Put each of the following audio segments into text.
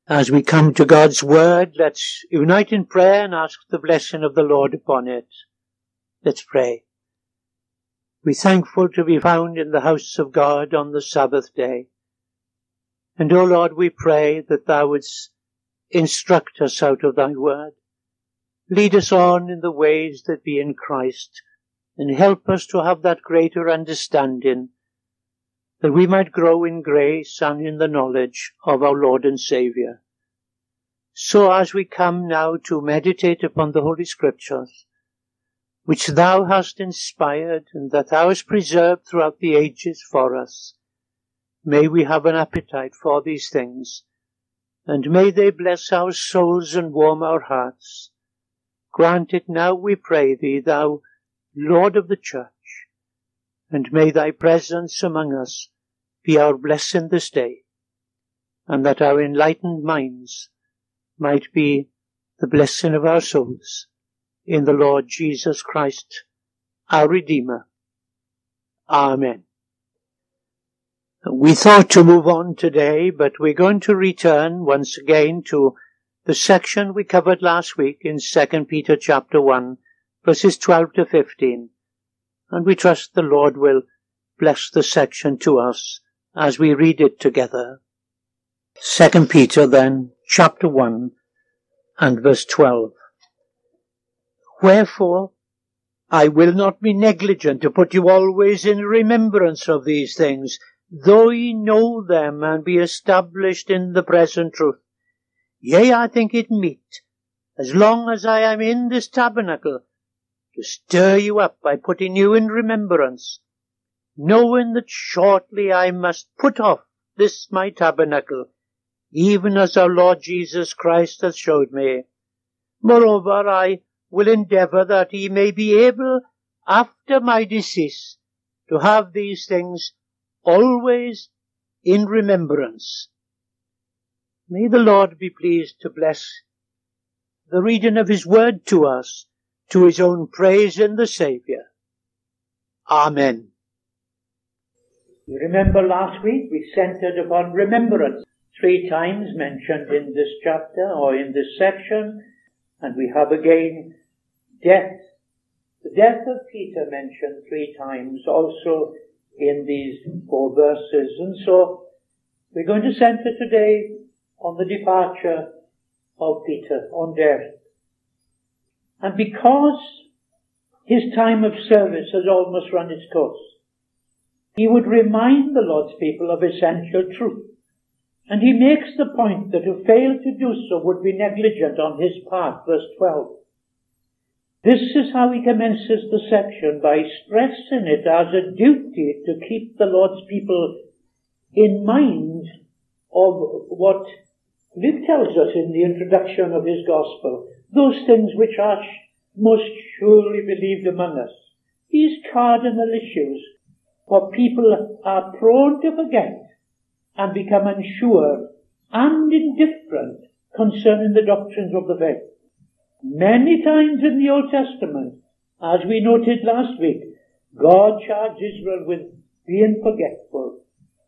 As we come to God's Word, let's unite in prayer and ask the blessing of the Lord upon it. Let's pray. We're thankful to be found in the house of God on the Sabbath day. And, O Lord, we pray that Thou wouldst instruct us out of Thy Word. Lead us on in the ways that be in Christ, and help us to have that greater understanding, that we might grow in grace and in the knowledge of our Lord and Saviour. So as we come now to meditate upon the Holy Scriptures, which Thou hast inspired and that Thou hast preserved throughout the ages for us, may we have an appetite for these things, and may they bless our souls and warm our hearts. Grant it now, we pray Thee, Thou Lord of the Church, and may Thy presence among us be our blessing this day, and that our enlightened minds might be the blessing of our souls in the Lord Jesus Christ, our Redeemer. Amen. We thought to move on today, but we're going to return once again to the section we covered last week in 2 Peter chapter 1, verses 12 to 15. And we trust the Lord will bless the section to us as we read it together. 2 Peter then, chapter 1, and verse 12. Wherefore, I will not be negligent to put you always in remembrance of these things, though ye know them and be established in the present truth. Yea, I think it meet, as long as I am in this tabernacle, to stir you up by putting you in remembrance, knowing that shortly I must put off this my tabernacle, even as our Lord Jesus Christ hath showed me. Moreover, I will endeavour that ye may be able, after my decease, to have these things always in remembrance. May the Lord be pleased to bless the reading of His word to us, to His own praise in the Saviour. Amen. You remember last week we centred upon remembrance, 3 times mentioned in this chapter or in this section, and we have again death. The death of Peter mentioned 3 times also in these 4 verses. And so we're going to centre today on the departure of Peter, on death. And because his time of service has almost run its course, he would remind the Lord's people of essential truth. And he makes the point that to fail to do so would be negligent on his part, verse 12. This is how he commences the section, by stressing it as a duty to keep the Lord's people in mind of what Luke tells us in the introduction of his gospel, those things which are most surely believed among us, these cardinal issues, for people are prone to forget and become unsure and indifferent concerning the doctrines of the faith. Many times in the Old Testament, as we noted last week, God charged Israel with being forgetful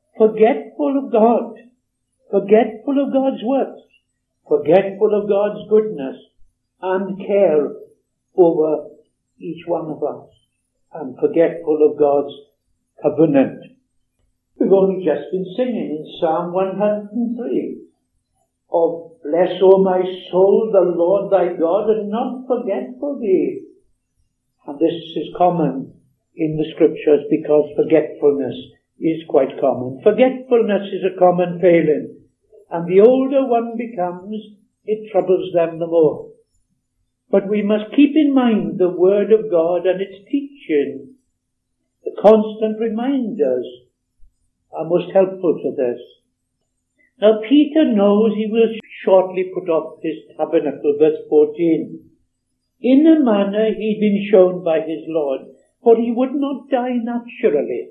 of God, forgetful of God's works, forgetful of God's goodness and care over each one of us, and forgetful of God's covenant. We've only just been singing in Psalm 103 of bless, O my soul, the Lord thy God, and not forgetful thee. And this is common in the Scriptures because forgetfulness is quite common. Forgetfulness is a common failing, and the older one becomes, it troubles them the more. But we must keep in mind the Word of God and its teaching. The constant reminders are most helpful to this. Now Peter knows he will shortly put off his tabernacle, verse 14, in a manner he'd been shown by his Lord, for he would not die naturally,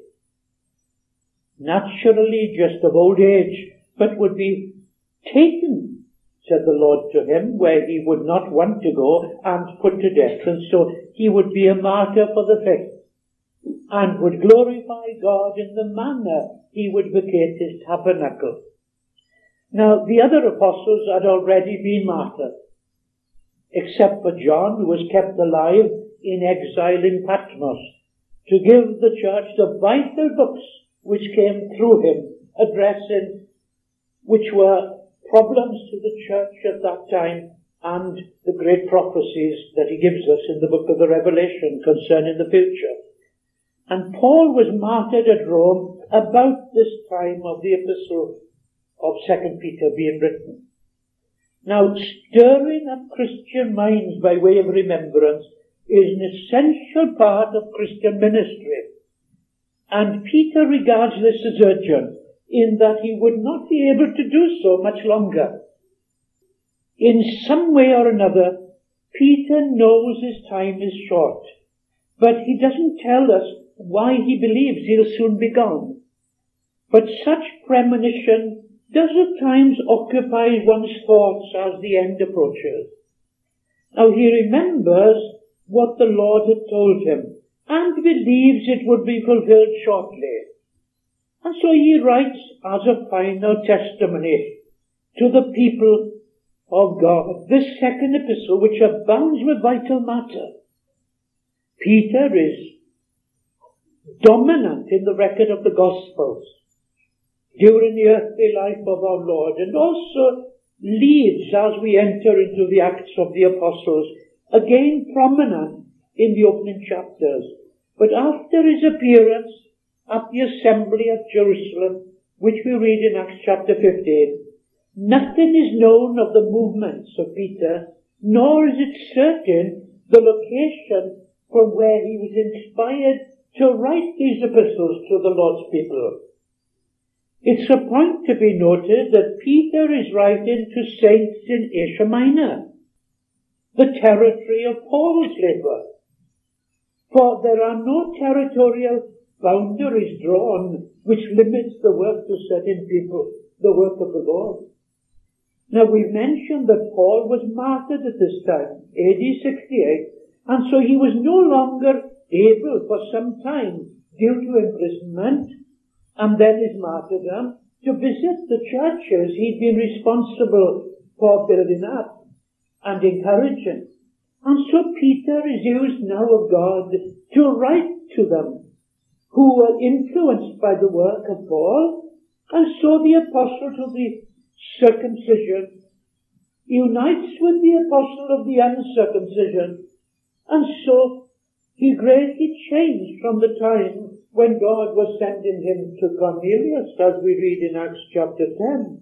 just of old age, but would be taken, said the Lord to him, where he would not want to go, and put to death. And so he would be a martyr for the faith, and would glorify God in the manner he would vacate his tabernacle. Now, the other apostles had already been martyred, except for John, who was kept alive in exile in Patmos, to give the church the vital books which came through him, addressing which were problems to the church at that time and the great prophecies that he gives us in the book of the Revelation concerning the future. And Paul was martyred at Rome about this time of the epistle of 2 Peter being written. Now, stirring up Christian minds by way of remembrance is an essential part of Christian ministry. And Peter regards this as urgent, in that he would not be able to do so much longer. In some way or another, Peter knows his time is short, but he doesn't tell us why he believes he'll soon be gone. But such premonition does at times occupy one's thoughts as the end approaches. Now he remembers what the Lord had told him, and believes it would be fulfilled shortly. And so he writes as a final testimony to the people of God this second epistle, which abounds with vital matter. Peter is dominant in the record of the Gospels during the earthly life of our Lord, and also leads as we enter into the Acts of the Apostles, again prominent in the opening chapters. But after his appearance at the assembly at Jerusalem, which we read in Acts chapter 15, nothing is known of the movements of Peter, nor is it certain the location from where he was inspired to write these epistles to the Lord's people. It's a point to be noted that Peter is writing to saints in Asia Minor, the territory of Paul's labour. For there are no territorial boundaries drawn which limits the work to certain people, the work of the Lord. Now we've mentioned that Paul was martyred at this time, AD 68, and so he was no longer able for some time, due to imprisonment and then his martyrdom, to visit the churches he'd been responsible for building up and encouraging. And so Peter is used now of God to write to them who were influenced by the work of Paul, and so the apostle to the circumcision unites with the apostle of the uncircumcision, and so he greatly changed from the time when God was sending him to Cornelius, as we read in Acts chapter 10,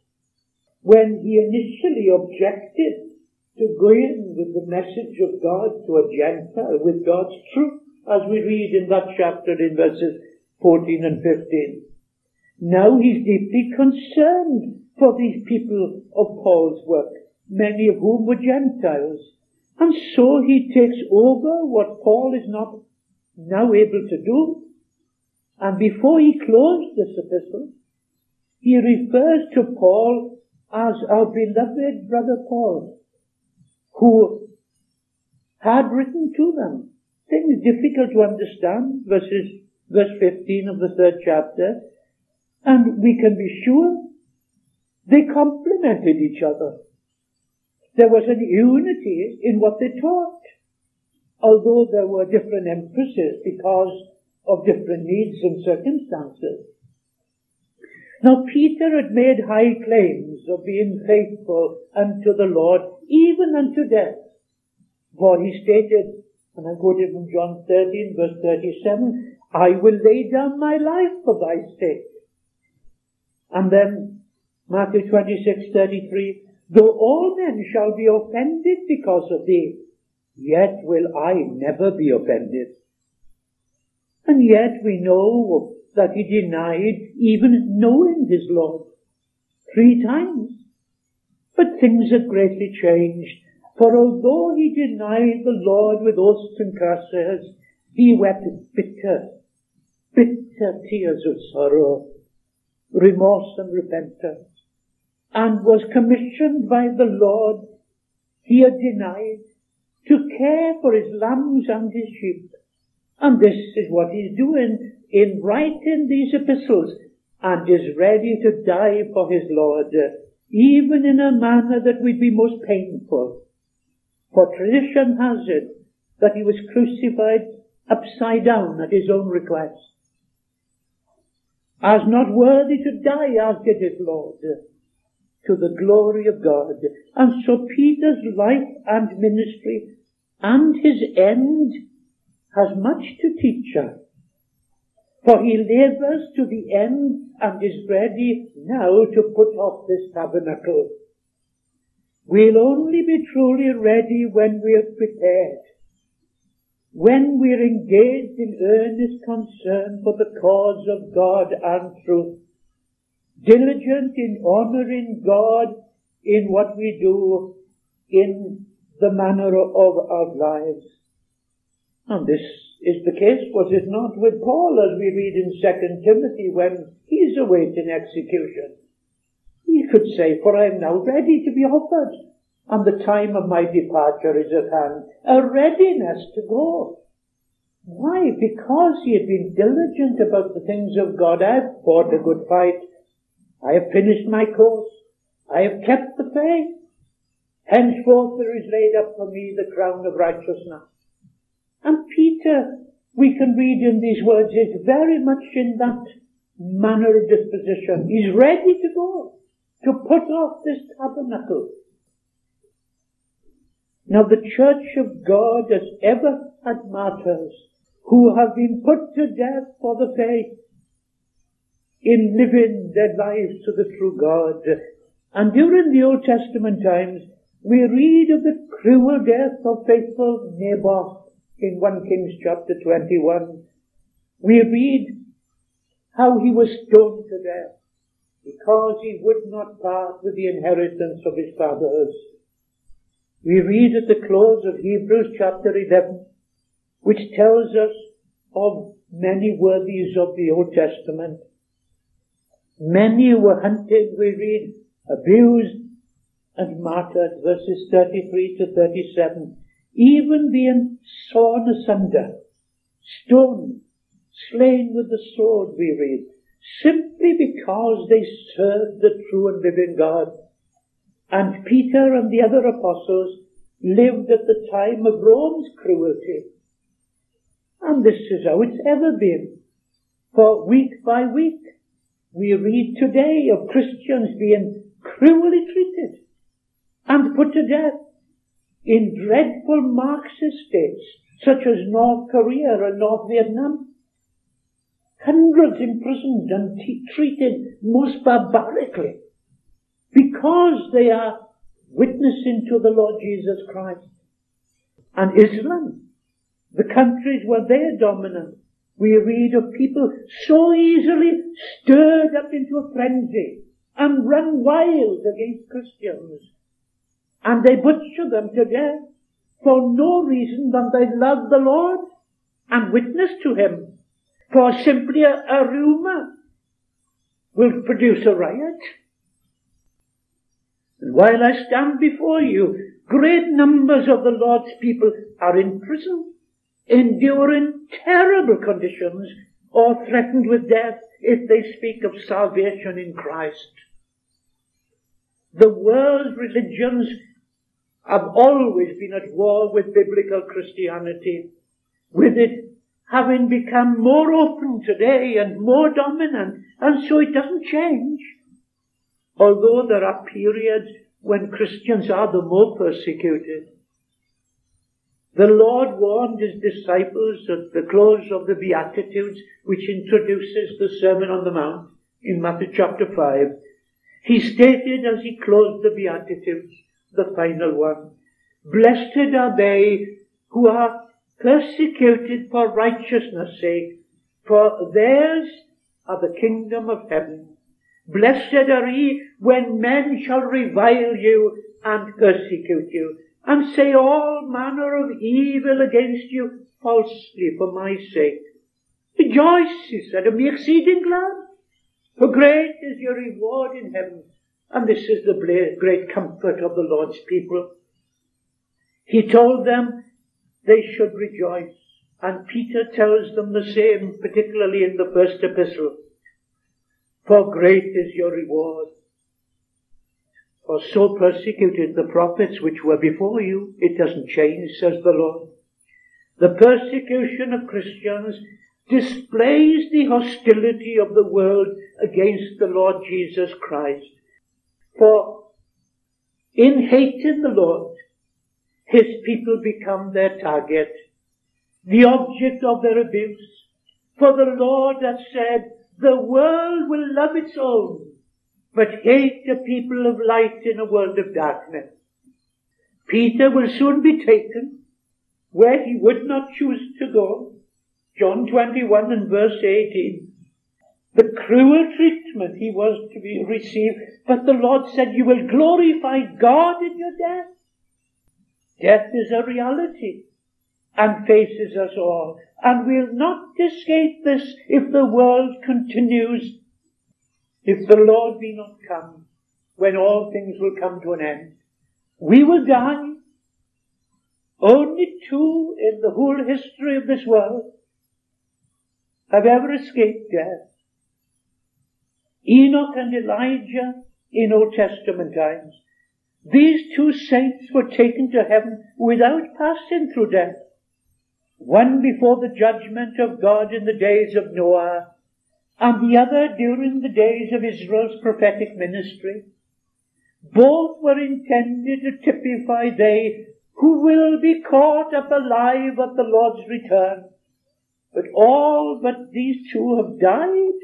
when he initially objected to going with the message of God to a Gentile, with God's truth, as we read in that chapter in verses 14 and 15. Now he's deeply concerned for these people of Paul's work, many of whom were Gentiles. And so he takes over what Paul is not now able to do. And before he closed this epistle, he refers to Paul as our beloved brother Paul, who had written to them things difficult to understand, verse 15 of the 3rd chapter, and we can be sure they complemented each other. There was a unity in what they taught, although there were different emphases because of different needs and circumstances. Now Peter had made high claims of being faithful unto the Lord, even unto death. For he stated, and I quoted from John 13, verse 37, I will lay down my life for thy sake. And then Matthew 26:33, though all men shall be offended because of thee, yet will I never be offended. And yet we know that he denied even knowing his Lord 3 times. But things had greatly changed, for although he denied the Lord with oaths and curses, he wept bitter tears of sorrow, remorse and repentance, and was commissioned by the Lord he had denied to care for his lambs and his sheep. And this is what he's doing in writing these epistles, and is ready to die for his Lord, even in a manner that would be most painful. For tradition has it that he was crucified upside down at his own request, as not worthy to die as did his Lord, to the glory of God. And so Peter's life and ministry and his end has much to teach us. For he labours to the end and is ready now to put off this tabernacle. We'll only be truly ready when we're prepared, when we're engaged in earnest concern for the cause of God and truth, diligent in honouring God in what we do, in the manner of our lives. And this is the case, was it not, with Paul, as we read in 2 Timothy, when he's awaiting execution. He could say, for I am now ready to be offered, and the time of my departure is at hand. A readiness to go. Why? Because he had been diligent about the things of God. I have fought a good fight. I have finished my course. I have kept the faith. Henceforth there is laid up for me the crown of righteousness. And Peter, we can read in these words, is very much in that manner of disposition. He's ready to go, to put off this tabernacle. Now the church of God has ever had martyrs who have been put to death for the faith, in living their lives to the true God. And during the Old Testament times, we read of the cruel death of faithful Naboth in 1 Kings chapter 21. We read how he was stoned to death because he would not part with the inheritance of his fathers. We read at the close of Hebrews chapter 11, which tells us of many worthies of the Old Testament. Many were hunted, we read, abused and martyred, verses 33 to 37, even being sawn asunder, stoned, slain with the sword, we read, simply because they served the true and living God. And Peter and the other apostles lived at the time of Rome's cruelty. And this is how it's ever been. For week by week, we read today of Christians being cruelly treated and put to death in dreadful Marxist states, such as North Korea and North Vietnam. Hundreds imprisoned and treated most barbarically because they are witnessing to the Lord Jesus Christ. And Islam, the countries where they're dominant, we read of people so easily stirred up into a frenzy and run wild against Christians. And they butcher them to death for no reason than they love the Lord and witness to him. For simply a rumour will produce a riot. And while I stand before you, great numbers of the Lord's people are in prison, enduring terrible conditions, or threatened with death if they speak of salvation in Christ. The world's religions have always been at war with biblical Christianity, with it having become more open today and more dominant, and so it doesn't change. Although there are periods when Christians are the more persecuted. The Lord warned his disciples at the close of the Beatitudes, which introduces the Sermon on the Mount in Matthew chapter 5. He stated as he closed the Beatitudes, the final one, "Blessed are they who are persecuted for righteousness' sake, for theirs are the kingdom of heaven. Blessed are ye when men shall revile you and persecute you, and say all manner of evil against you falsely for my sake. Rejoice," he said, "and be exceeding glad, for great is your reward in heaven." And this is the great comfort of the Lord's people. He told them they should rejoice. And Peter tells them the same, particularly in the first epistle. for great is your reward. For so persecuted the prophets which were before you. It doesn't change, says the Lord. The persecution of Christians displays the hostility of the world against the Lord Jesus Christ. For in hating the Lord, his people become their target, the object of their abuse. For the Lord has said, the world will love its own, but hate the people of light in a world of darkness. Peter will soon be taken where he would not choose to go. John 21 and verse 18. The cruel treatment he was to be received, but the Lord said, you will glorify God in your death. Death is a reality and faces us all, and we'll not escape this if the world continues, if the Lord be not come, when all things will come to an end. We will die. Only two in the whole history of this world have ever escaped death. Enoch and Elijah in Old Testament times. These two saints were taken to heaven without passing through death. One before the judgment of God in the days of Noah, and the other during the days of Israel's prophetic ministry. Both were intended to typify they who will be caught up alive at the Lord's return. But all but these two have died.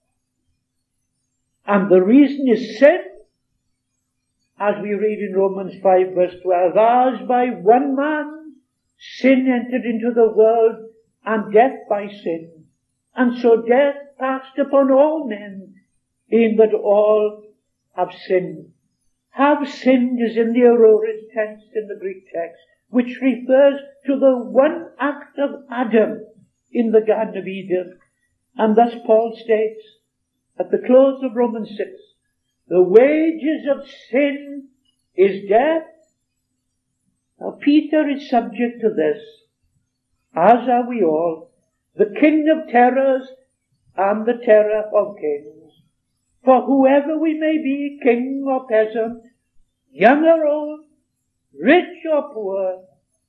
And the reason is sin, as we read in Romans 5 verse 12, as by one man sin entered into the world, and death by sin. And so death passed upon all men, in that all have sinned. Have sinned is in the aorist tense in the Greek text, which refers to the one act of Adam in the Garden of Eden. And thus Paul states at the close of Romans 6, the wages of sin is death. Now Peter is subject to this, as are we all, the king of terrors and the terror of kings. For whoever we may be, king or peasant, young or old, rich or poor,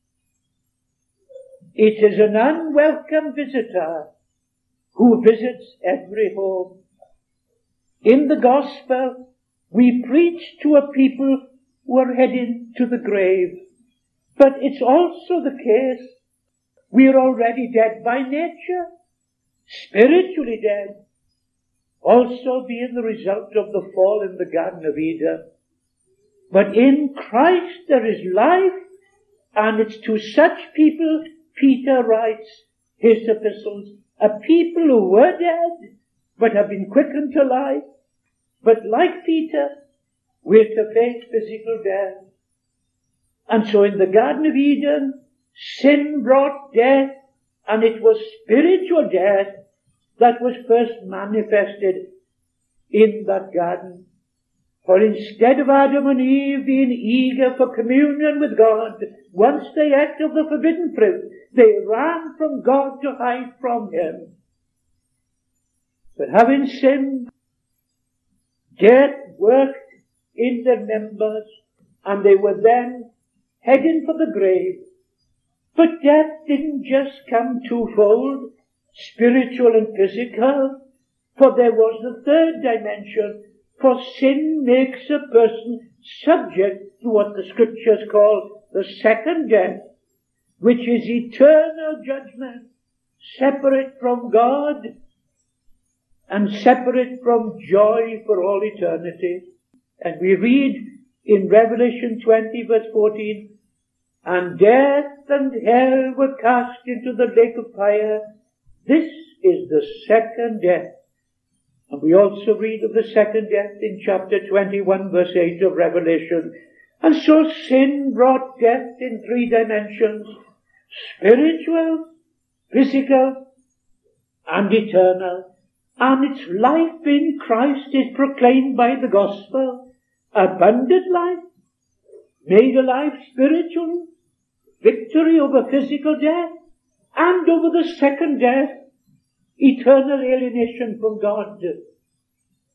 it is an unwelcome visitor who visits every home. In the gospel, we preach to a people who are heading to the grave. But it's also the case we are already dead by nature, spiritually dead, also being the result of the fall in the Garden of Eden. But in Christ there is life, and it's to such people Peter writes his epistles, a people who were dead, but have been quickened to life. But like Peter, we're to face physical death. And so in the Garden of Eden, sin brought death, and it was spiritual death that was first manifested in that garden. For instead of Adam and Eve being eager for communion with God, once they ate of the forbidden fruit, they ran from God to hide from Him. But having sinned, death worked in their members, and they were then heading for the grave. But death didn't just come twofold, spiritual and physical, for there was the third dimension. For sin makes a person subject to what the scriptures call the second death, which is eternal judgment, separate from God and separate from joy for all eternity. And we read in Revelation 20 verse 14, and death and hell were cast into the lake of fire. This is the second death. And we also read of the second death in chapter 21 verse 8 of Revelation. And so sin brought death in three dimensions: spiritual, physical, and eternal. And its life in Christ is proclaimed by the gospel. Abundant life, made alive spiritually, victory over physical death, and over the second death, eternal alienation from God.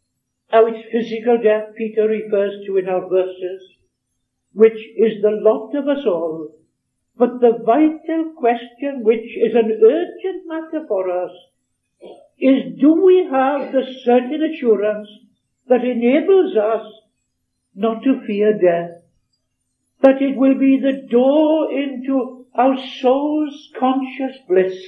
How it's physical death Peter refers to in our verses, which is the lot of us all. But the vital question, which is an urgent matter for us, is, do we have the certain assurance that enables us not to fear death? That it will be the door into our soul's conscious bliss,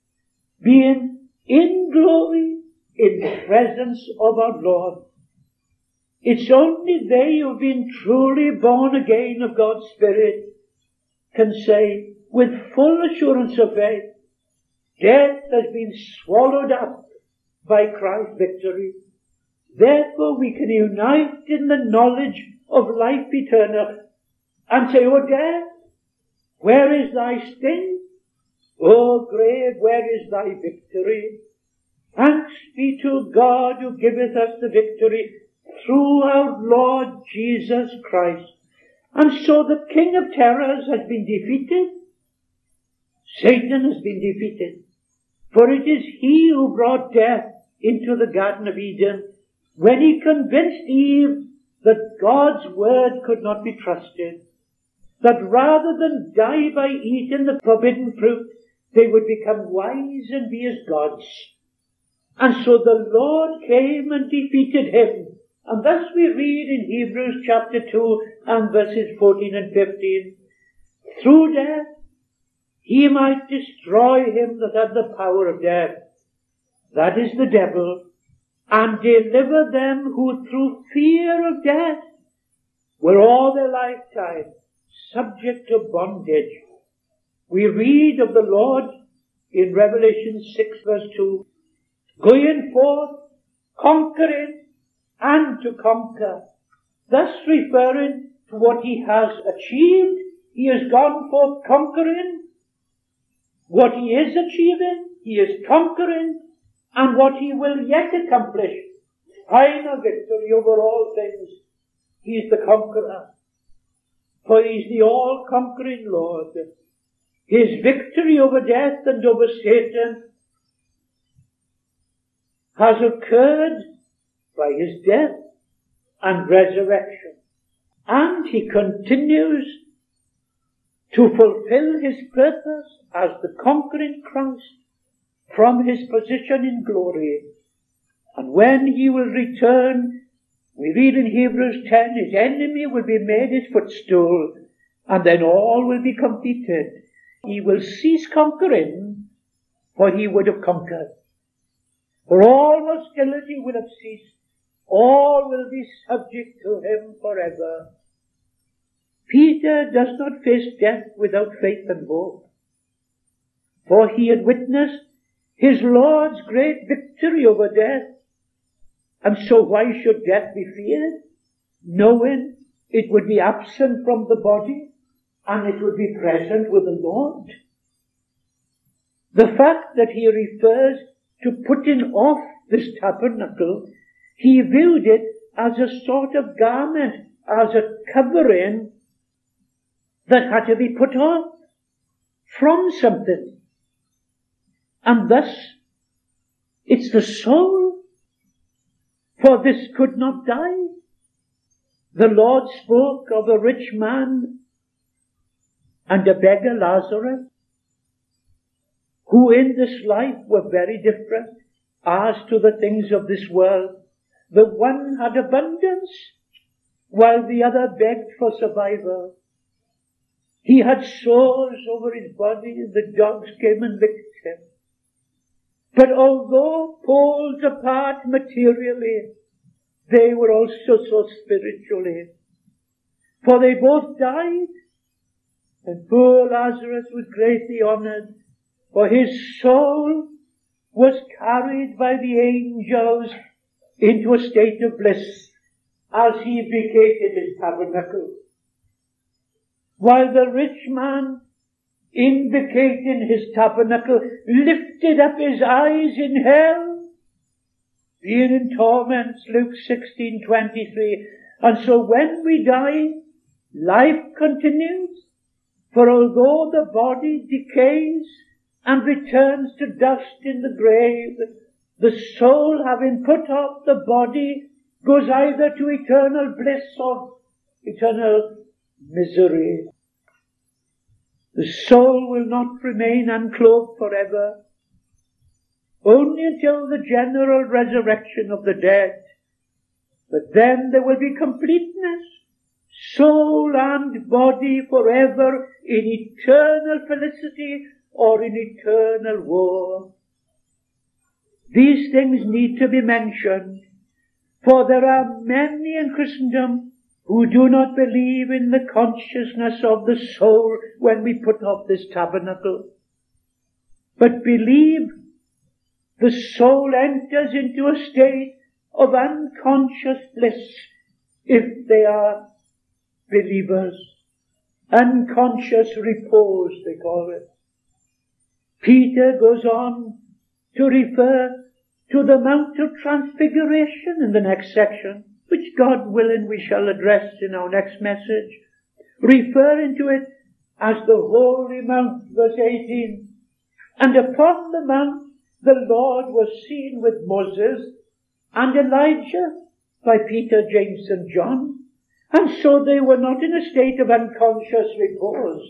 being in glory in the presence of our Lord. It's only they who've been truly born again of God's Spirit can say with full assurance of faith, death has been swallowed up by Christ's victory. Therefore we can unite in the knowledge of life eternal and say, O death, where is thy sting? O grave, where is thy victory? Thanks be to God who giveth us the victory through our Lord Jesus Christ. And so the king of terrors has been defeated. Satan has been defeated. For it is he who brought death into the Garden of Eden when he convinced Eve that God's word could not be trusted. That rather than die by eating the forbidden fruit, they would become wise and be as gods. And so the Lord came and defeated him. And thus we read in Hebrews chapter 2 and verses 14 and 15, through death he might destroy him that had the power of death, that is the devil, and deliver them who through fear of death were all their lifetime subject to bondage. We read of the Lord in Revelation 6 verse 2, going forth, conquering, and to conquer, thus referring to what he has achieved. He has gone forth conquering. What he is achieving, he is conquering, and what he will yet accomplish, final victory over all things. He is the conqueror, for he is the all-conquering Lord. His victory over death and over Satan has occurred by his death and resurrection. And he continues to fulfill his purpose as the conquering Christ from his position in glory. And when he will return, we read in Hebrews 10, his enemy will be made his footstool, and then all will be completed. He will cease conquering, for he would have conquered. For all hostility will have ceased. All will be subject to him forever. Peter does not face death without faith and hope, for he had witnessed his Lord's great victory over death. And so why should death be feared? Knowing it would be absent from the body and it would be present with the Lord. The fact that he refers to putting off this tabernacle, he viewed it as a sort of garment, as a covering that had to be put off from something. And thus, it's the soul, for this could not die. The Lord spoke of a rich man and a beggar, Lazarus, who in this life were very different as to the things of this world. The one had abundance, while the other begged for survival. He had sores over his body, the dogs came and licked him. But although pulled apart materially, they were also so spiritually. For they both died, and poor Lazarus was greatly honored, for his soul was carried by the angels into a state of bliss as he vacated his tabernacle. While the rich man, in vacating his tabernacle, lifted up his eyes in hell, being in torments, Luke 16:23. And so when we die, life continues, for although the body decays and returns to dust in the grave, the soul, having put off the body, goes either to eternal bliss or eternal misery. The soul will not remain unclothed forever, only until the general resurrection of the dead. But then there will be completeness, soul and body forever in eternal felicity or in eternal woe. These things need to be mentioned, for there are many in Christendom who do not believe in the consciousness of the soul when we put off this tabernacle, but believe the soul enters into a state of unconscious bliss if they are believers. Unconscious repose, they call it. Peter goes on to refer to the Mount of Transfiguration in the next section, which God willing we shall address in our next message, referring to it as the Holy Mount, verse 18. And upon the mount the Lord was seen with Moses and Elijah by Peter, James and John, and so they were not in a state of unconscious repose,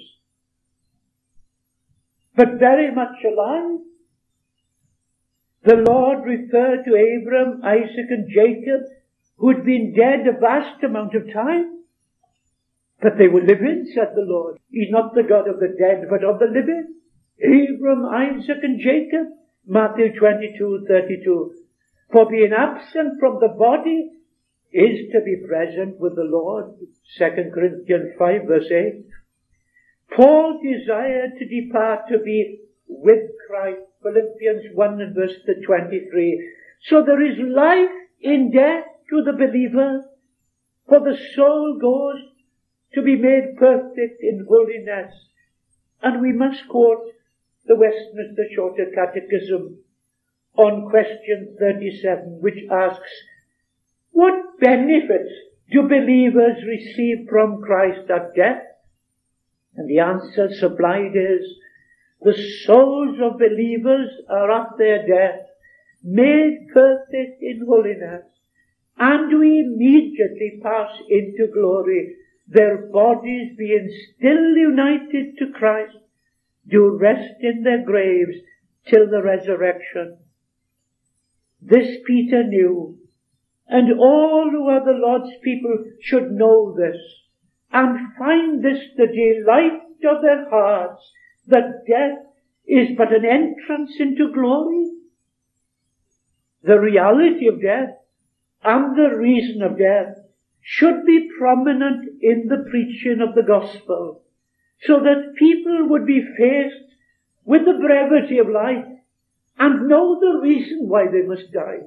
but very much alive. The Lord referred to Abraham, Isaac and Jacob, who had been dead a vast amount of time. But they were living, said the Lord. He's not the God of the dead, but of the living. Abraham, Isaac and Jacob, Matthew 22:32. For being absent from the body is to be present with the Lord, 2 Corinthians 5 verse 8. Paul desired to depart to be with Christ, Philippians 1 and verse 23. So there is life in death to the believer, for the soul goes to be made perfect in holiness. And we must quote the Westminster Shorter Catechism on question 37, which asks, what benefits do believers receive from Christ at death? And the answer supplied is, the souls of believers are at their death made perfect in holiness, and we immediately pass into glory, their bodies being still united to Christ, do rest in their graves till the resurrection. This Peter knew, and all who are the Lord's people should know this, and find this the delight of their hearts, that death is but an entrance into glory. The reality of death and the reason of death should be prominent in the preaching of the gospel, so that people would be faced with the brevity of life and know the reason why they must die.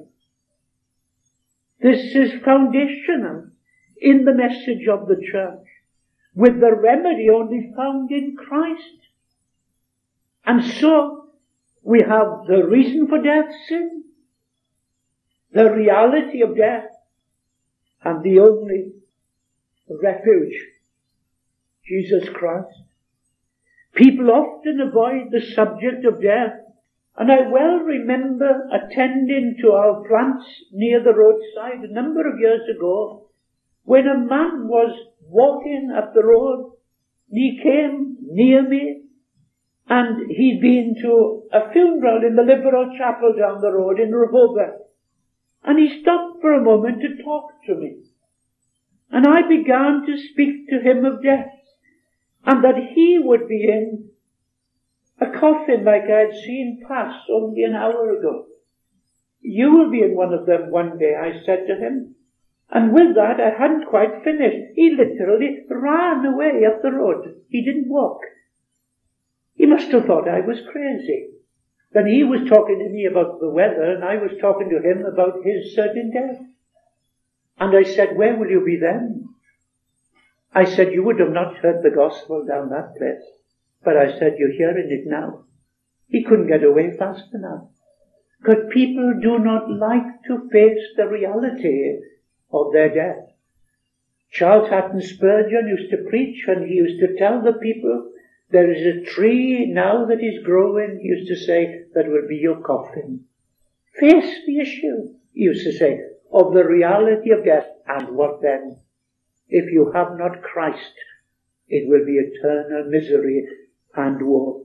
This is foundational in the message of the church, with the remedy only found in Christ. And so we have the reason for death, sin, the reality of death, and the only refuge, Jesus Christ. People often avoid the subject of death, and I well remember attending to our plants near the roadside a number of years ago, when a man was walking up the road. He came near me, and he'd been to a funeral in the Liberal Chapel down the road in Rehoboth. And he stopped for a moment to talk to me. And I began to speak to him of death, and that he would be in a coffin like I had seen pass only an hour ago. You will be in one of them one day, I said to him. And with that, I hadn't quite finished. He literally ran away up the road. He didn't walk. He must have thought I was crazy. Then he was talking to me about the weather, and I was talking to him about his certain death. And I said, where will you be then? I said, you would have not heard the gospel down that place. But I said, you're hearing it now. He couldn't get away fast enough. Because people do not like to face the reality of their death. Charles Hatton Spurgeon used to preach, and he used to tell the people, there is a tree now that is growing, he used to say, that will be your coffin. Face the issue, he used to say. of the reality of death. And what then? If you have not Christ, it will be eternal misery and woe.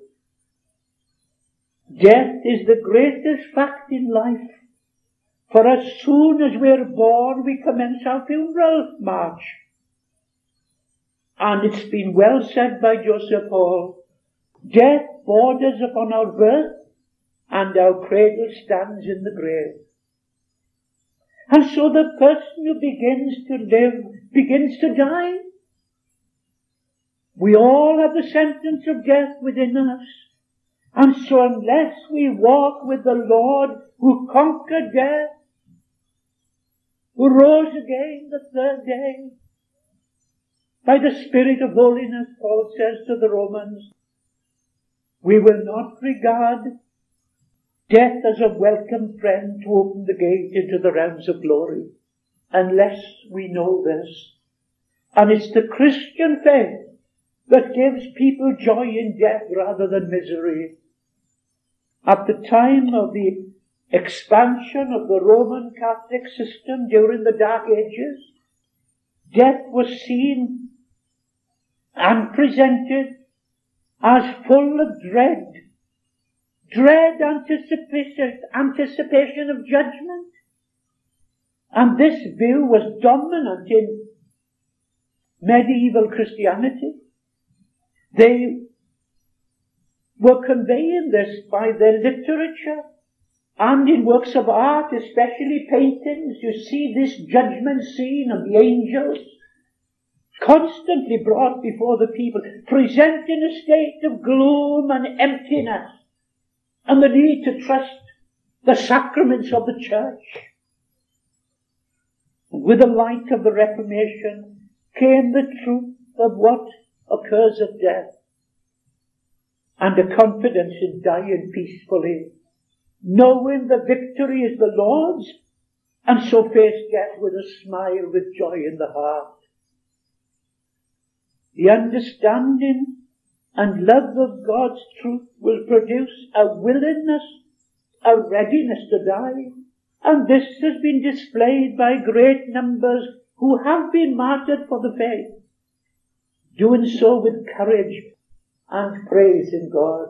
Death is the greatest fact in life. For as soon as we're born, we commence our funeral march. And it's been well said by Joseph Hall, death borders upon our birth, and our cradle stands in the grave. And so the person who begins to live begins to die. We all have the sentence of death within us. And so unless we walk with the Lord who conquered death, who rose again the third day, by the Spirit of holiness, Paul says to the Romans, we will not regard death as a welcome friend to open the gate into the realms of glory, unless we know this. And it's the Christian faith that gives people joy in death rather than misery. At the time of the expansion of the Roman Catholic system during the Dark Ages, death was seen and presented as full of dread anticipation of judgment. And this view was dominant in medieval Christianity. They were conveying this by their literature and in works of art, especially paintings. You see this judgment scene of the angels constantly brought before the people, presenting a state of gloom and emptiness and the need to trust the sacraments of the church. And with the light of the Reformation came the truth of what occurs at death, and a confidence in dying peacefully, knowing the victory is the Lord's, and so face death with a smile, with joy in the heart. The understanding and love of God's truth will produce a willingness, a readiness to die. And this has been displayed by great numbers who have been martyred for the faith, doing so with courage and praise in God.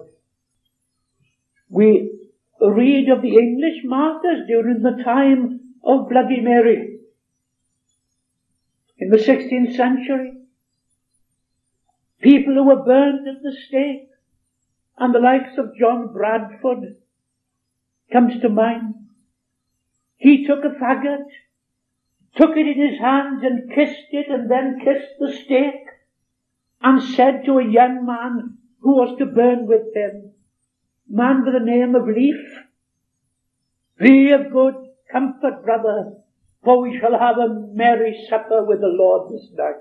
We read of the English martyrs during the time of Bloody Mary in the 16th century. People who were burned at the stake, and the likes of John Bradford comes to mind. He took a faggot, took it in his hands and kissed it, and then kissed the stake, and said to a young man who was to burn with him, man by the name of Leaf, be of good comfort, brother, for we shall have a merry supper with the Lord this night.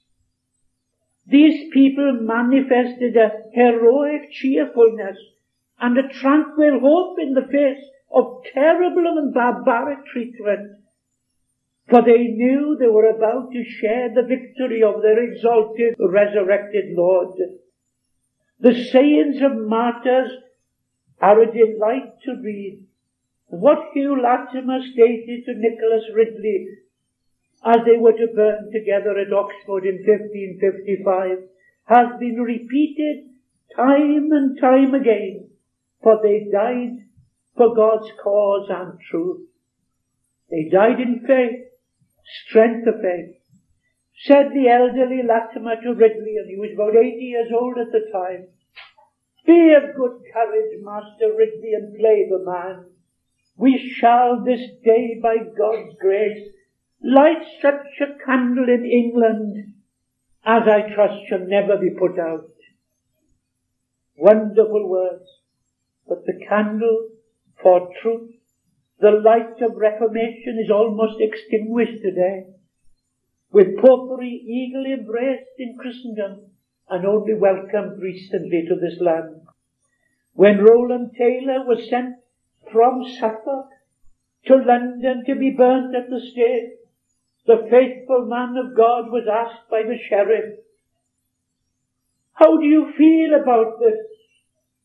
These people manifested a heroic cheerfulness and a tranquil hope in the face of terrible and barbaric treatment, for they knew they were about to share the victory of their exalted, resurrected Lord. The sayings of martyrs are a delight to read. What Hugh Latimer stated to Nicholas Ridley as they were to burn together at Oxford in 1555 has been repeated time and time again, for they died for God's cause and truth. They died in faith, strength of faith. Said the elderly Latimer to Ridley, and he was about 80 years old at the time, be of good courage, Master Ridley, and play the man. We shall this day, by God's grace, light such a candle in England as I trust shall never be put out. Wonderful words, but the candle for truth, the light of Reformation, is almost extinguished today, with popery eagerly embraced in Christendom and only welcomed recently to this land. When Rowland Taylor was sent from Suffolk to London to be burnt at the stake, the faithful man of God was asked by the sheriff, how do you feel about this?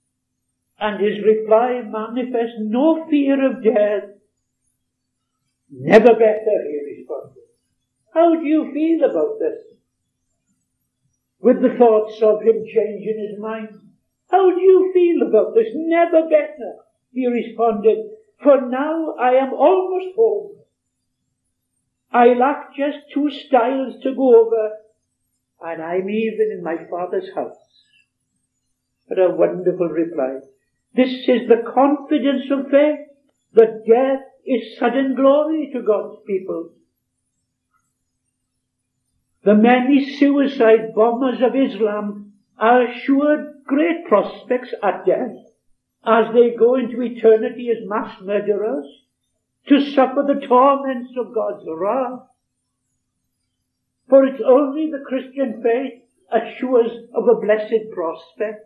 And his reply manifests no fear of death, Never better, he responded. How do you feel about this? With the thoughts of him changing his mind. How do you feel about this? Never better, he responded. For now I am almost home. I lack just 2 stiles to go over, and I'm even in my Father's house. What a wonderful reply. This is the confidence of faith, that death is sudden glory to God's people. The many suicide bombers of Islam are assured great prospects at death, as they go into eternity as mass murderers, to suffer the torments of God's wrath. For it's only the Christian faith assures of a blessed prospect.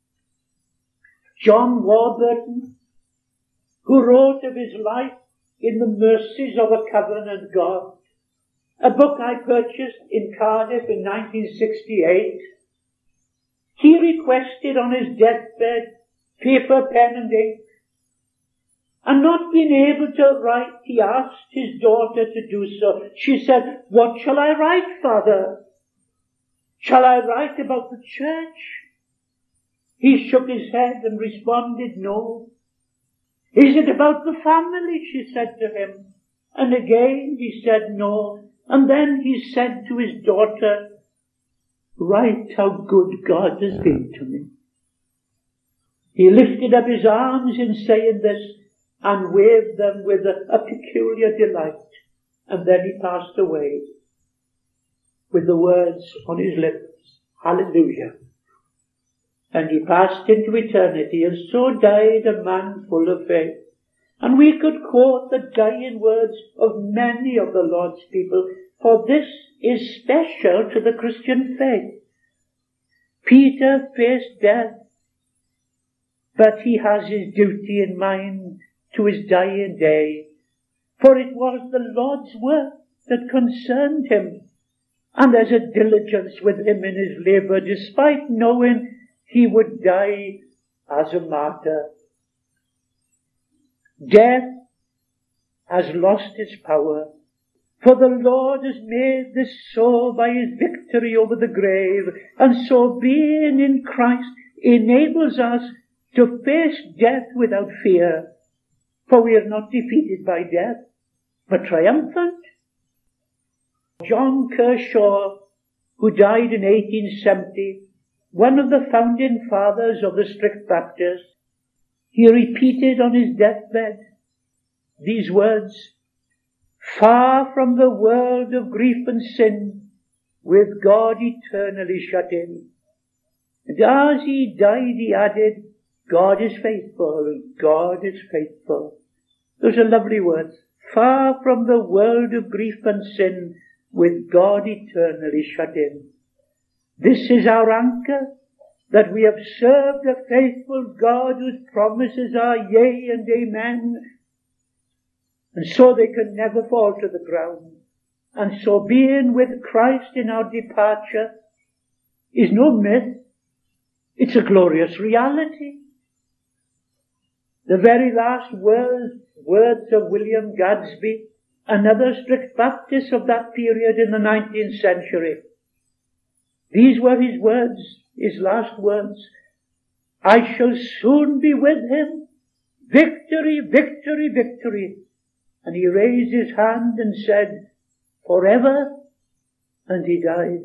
John Warburton, who wrote of his life in the mercies of a covenant God, a book I purchased in Cardiff in 1968, he requested on his deathbed paper, pen and ink, and not being able to write, he asked his daughter to do so. She said, "What shall I write, Father? Shall I write about the church?" He shook his head and responded, "No." "Is it about the family?" she said to him. And again he said no. And then he said to his daughter, "Write how good God has been to me." He lifted up his arms in saying this and waved them with a peculiar delight. And then he passed away with the words on his lips, "Hallelujah." And he passed into eternity, and so died a man full of faith. And we could quote the dying words of many of the Lord's people, for this is special to the Christian faith. Peter faced death, but he has his duty in mind to his dying day, for it was the Lord's work that concerned him, and there's a diligence with him in his labour, despite knowing he would die as a martyr. Death has lost its power, for the Lord has made this so by his victory over the grave, and so being in Christ enables us to face death without fear, for we are not defeated by death, but triumphant. John Kershaw, who died in 1870, one of the founding fathers of the strict Baptists, he repeated on his deathbed these words, "Far from the world of grief and sin, with God eternally shut in." And as he died, he added, "God is faithful, God is faithful." Those are lovely words. Far from the world of grief and sin, with God eternally shut in. This is our anchor, that we have served a faithful God whose promises are yea and amen, and so they can never fall to the ground. And so being with Christ in our departure is no myth, it's a glorious reality. The very last words of William Gadsby, another strict Baptist of that period in the 19th century. These were his words, his last words. "I shall soon be with him. Victory, victory, victory." And he raised his hand and said, "Forever," and he died.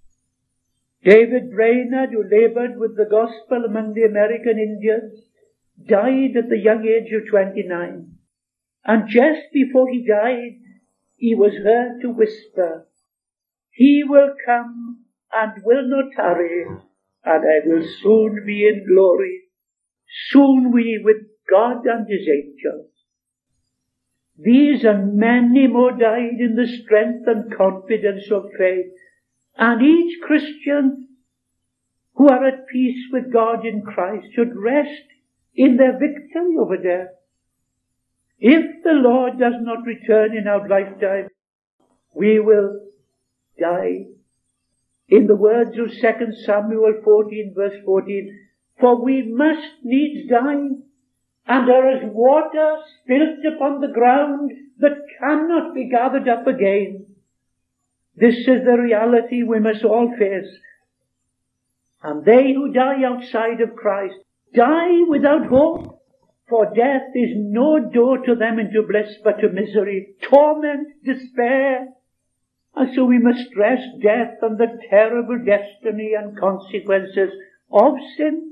David Brainerd, who labored with the gospel among the American Indians, died at the young age of 29. And just before he died, he was heard to whisper, "He will come and will not tarry, and I will soon be in glory, soon we with God and his angels." These and many more died in the strength and confidence of faith, and each Christian who are at peace with God in Christ should rest in their victory over death. If the Lord does not return in our lifetime, we will die. In the words of 2 Samuel 14 verse 14, "For we must needs die, and are as water spilt upon the ground that cannot be gathered up again. This is the reality we must all face. And they who die outside of Christ die without hope, for death is no door to them into bliss but to misery, torment, despair. And so we must stress death and the terrible destiny and consequences of sin.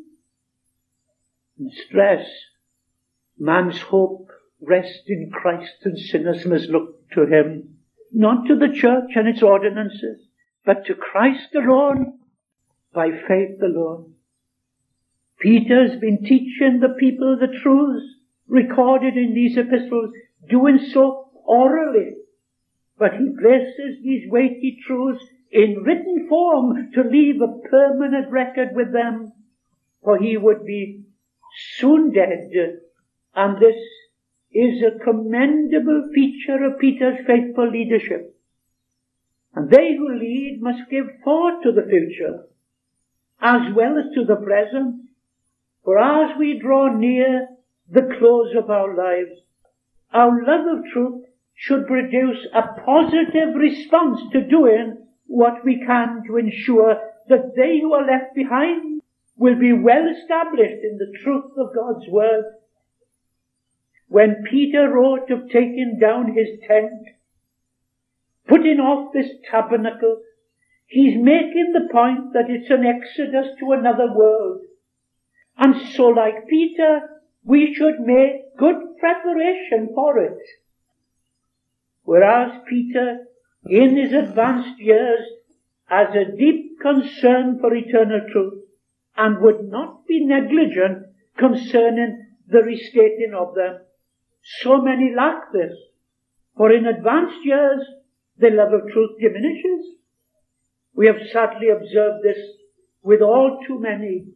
And stress man's hope rests in Christ, and sinners must look to him, not to the church and its ordinances, but to Christ alone, by faith alone. Peter's been teaching the people the truths recorded in these epistles, doing so orally. But he places these weighty truths in written form to leave a permanent record with them, for he would be soon dead. And this is a commendable feature of Peter's faithful leadership. And they who lead must give thought to the future, as well as to the present. For as we draw near the close of our lives, our love of truth should produce a positive response to doing what we can to ensure that they who are left behind will be well established in the truth of God's word. When Peter wrote of taking down his tent, putting off this tabernacle, he's making the point that it's an exodus to another world. And so, like Peter, we should make good preparation for it. Whereas Peter, in his advanced years, has a deep concern for eternal truth and would not be negligent concerning the restating of them. So many lack this, for in advanced years the love of truth diminishes. We have sadly observed this with all too many,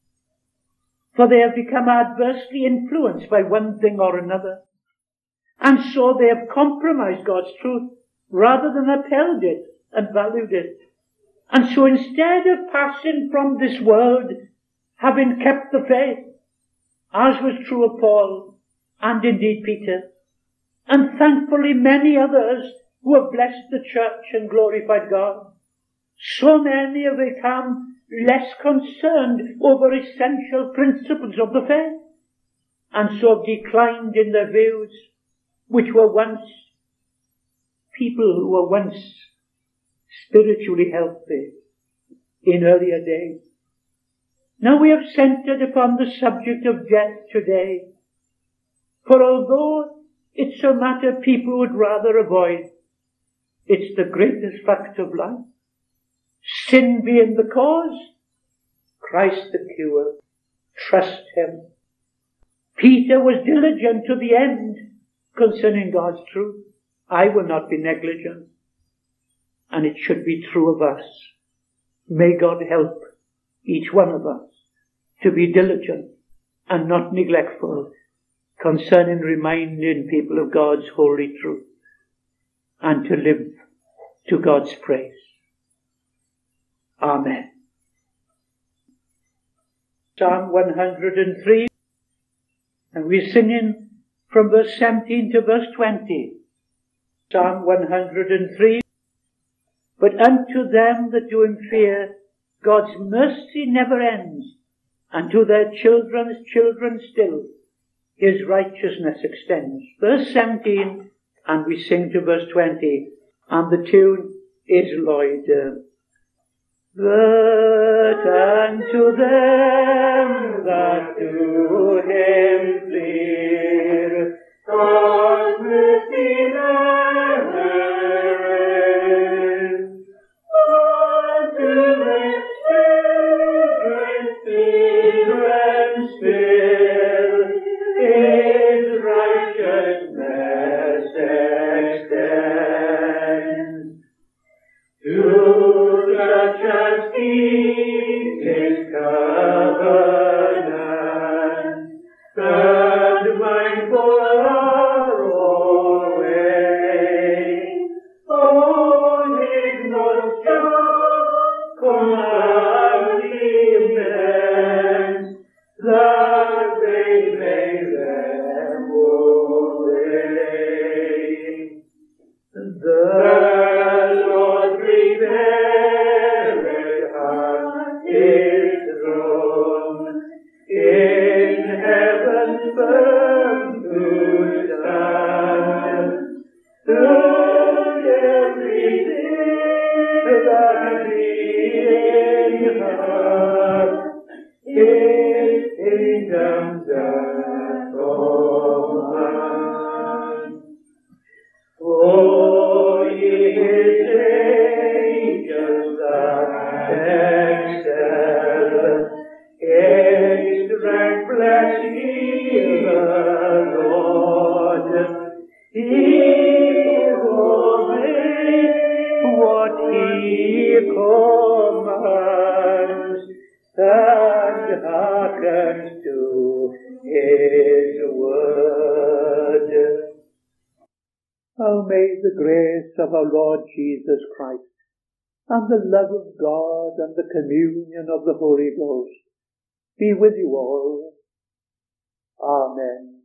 for they have become adversely influenced by one thing or another, and so they have compromised God's truth rather than upheld it and valued it. And so instead of passing from this world, having kept the faith, as was true of Paul and indeed Peter, and thankfully many others who have blessed the church and glorified God, so many have become less concerned over essential principles of the faith, and so have declined in their views, which were once people who were once spiritually healthy in earlier days. Now we have centered upon the subject of death today, for although it's a matter people would rather avoid, it's the greatest fact of life. Sin being the cause, Christ the cure. Trust him. Peter was diligent to the end concerning God's truth. I will not be negligent. And it should be true of us. May God help each one of us to be diligent and not neglectful concerning reminding people of God's holy truth and to live to God's praise. Amen. Psalm 103, and we're singing from verse 17 to verse 20. Psalm 103. But unto them that do him fear, God's mercy never ends, and to their children's children still, his righteousness extends. Verse 17, and we sing to verse 20, and the tune is Lloyd. But unto them that do him fear, God's mercy never ends. Unto their children's children still, his righteousness extends. To such as keep his covenant, and mindful are always on his most just commandments, that they may commands and hearkens to his word. Oh, may the grace of our Lord Jesus Christ and the love of God and the communion of the Holy Ghost be with you all. Amen.